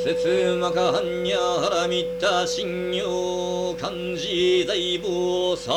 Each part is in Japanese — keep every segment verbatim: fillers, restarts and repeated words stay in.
節魔か般若はらみた信用漢字財宝さ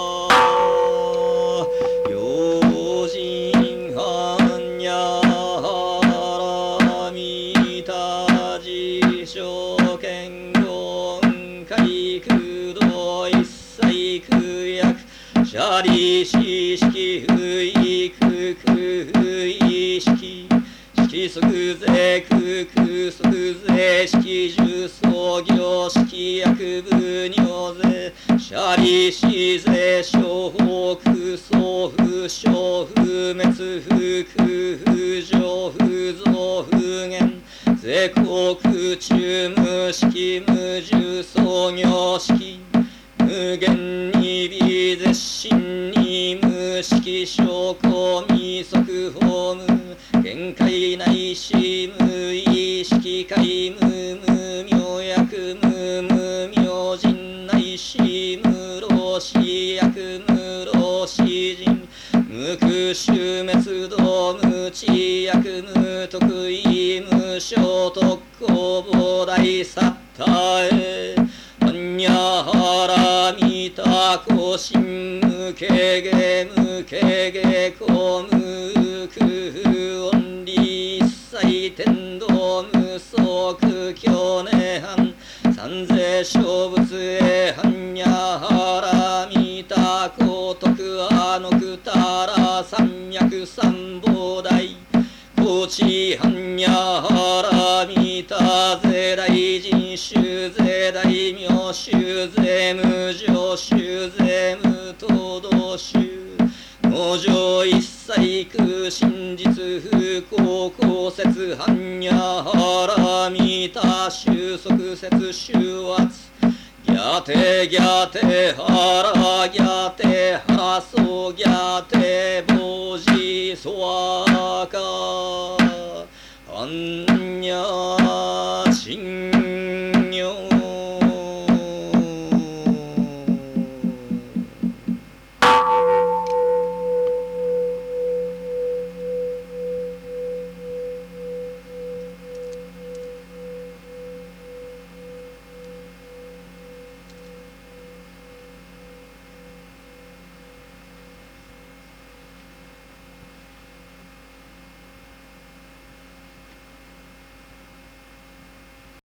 用心般若はらみた自称剣言海空道一切空薬舎利子式不意空空意識式即税空空即税式重創業式薬部尿税舎利子税商法空送不小不滅不空不上不増不減税国中無式無重創業式無限に微絶心に無式証拠未速法無限界内し無意識界無無明薬無無明人内し無老死薬無老死人無苦臭滅道無知薬無得意無所特攻膨大サッタエ般若はらみた古心無形芸無形芸公無空音理一切天道無足強涅槃三世小仏へ般若はらみた高徳阿のくたら三脈三宝大高知般若はらみた税大臣衆税大名衆税無常衆税無東道衆農場一切空真実不公公説般若はらみた収束説収圧ギャテギャテハラギャテハソギャテボジソワカ